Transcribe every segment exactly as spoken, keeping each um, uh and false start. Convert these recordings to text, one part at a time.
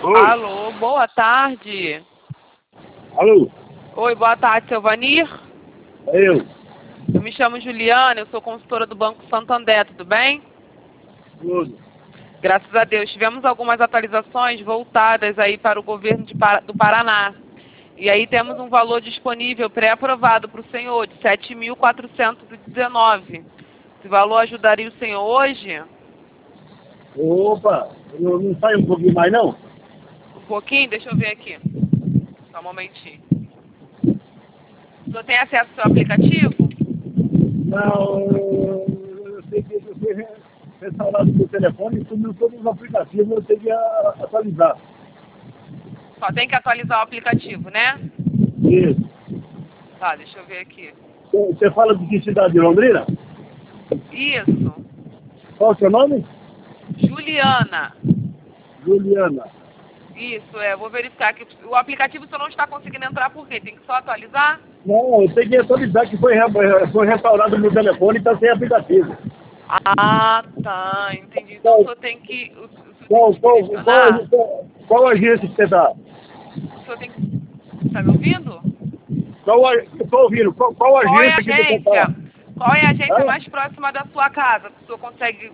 Oi. Alô, boa tarde. Alô, Oi, boa tarde, seu Vanir. é eu. Eu me chamo Juliana, eu sou consultora do Banco Santander, tudo bem? Tudo. Graças a Deus. Tivemos algumas atualizações voltadas aí para o governo de Par- do Paraná. E aí temos um valor disponível pré-aprovado para o senhor de sete mil quatrocentos e dezenove. Esse valor ajudaria o senhor hoje? Opa, não, não sai um pouquinho mais não? Um pouquinho? Deixa eu ver aqui. Só um momentinho. O senhor tem acesso ao seu aplicativo? Não, eu sei que eu fui restaurado meu telefone e sumiu todos os aplicativos, eu tenho que a- atualizar. Só tem que atualizar o aplicativo, né? Isso. Tá, deixa eu ver aqui. Você fala de que cidade? De Londrina? Isso. Qual é o seu nome? Juliana. Juliana. Isso, é. Vou verificar aqui. O aplicativo você não está conseguindo entrar por quê? Tem que só atualizar? Não, eu tenho que atualizar que foi, re- foi restaurado meu telefone e está sem aplicativo. Ah, tá. Entendi. Então o senhor tem que... O, o senhor Qual, tem que qual, direcionar? qual, qual, qual agência que você está? O senhor tem que... Tá me ouvindo? Qual, a- estou ouvindo, qual, qual Qual é a agência que você está? agência? Qual é a agência Hã? mais próxima da sua casa? Que o senhor consegue...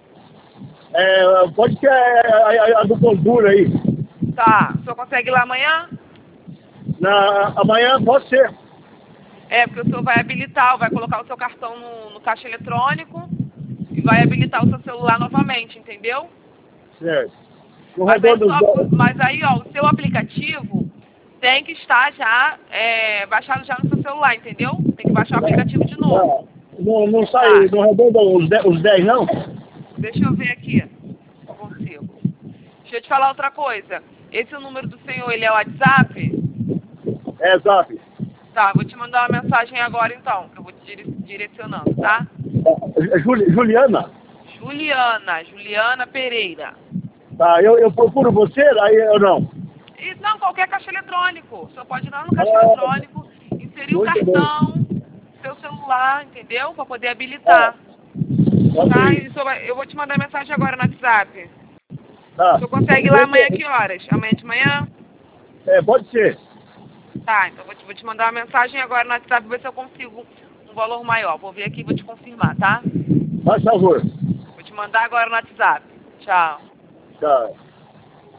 É, pode ser a, a, a do Condura aí. Tá. O senhor consegue ir lá amanhã? Na, amanhã pode ser. É, porque o senhor vai habilitar, vai colocar o seu cartão no, no caixa eletrônico e vai habilitar o seu celular novamente, entendeu? Certo. No Mas aí, redor dos só, dez. mas aí, ó, o seu aplicativo tem que estar já é, baixado já no seu celular, entendeu? Tem que baixar o aplicativo de novo. Não, não sai Tá. no redor os dez, os dez não? Deixa eu ver aqui. Se eu consigo. Deixa eu te falar outra coisa. Esse é o número do senhor, ele é o WhatsApp? É, zap. Tá, vou te mandar uma mensagem agora então, que eu vou te dire- direcionando, tá? É, Juli- Juliana? Juliana, Juliana Pereira. Tá, eu, eu procuro você, aí eu não. E, não, qualquer caixa eletrônico. O senhor pode ir lá no caixa Ah, eletrônico, inserir o muito bem. cartão, seu celular, entendeu? Para poder habilitar. Tá? Ok. E o senhor vai- eu vou te mandar mensagem agora no WhatsApp. O Tá. senhor consegue ir lá amanhã que horas? Amanhã de manhã? É, pode ser. Tá, então vou te, vou te mandar uma mensagem agora no WhatsApp, ver se eu consigo um valor maior. Vou ver aqui e vou te confirmar, tá? Faz favor. Vou te mandar agora no WhatsApp. Tchau. Tá.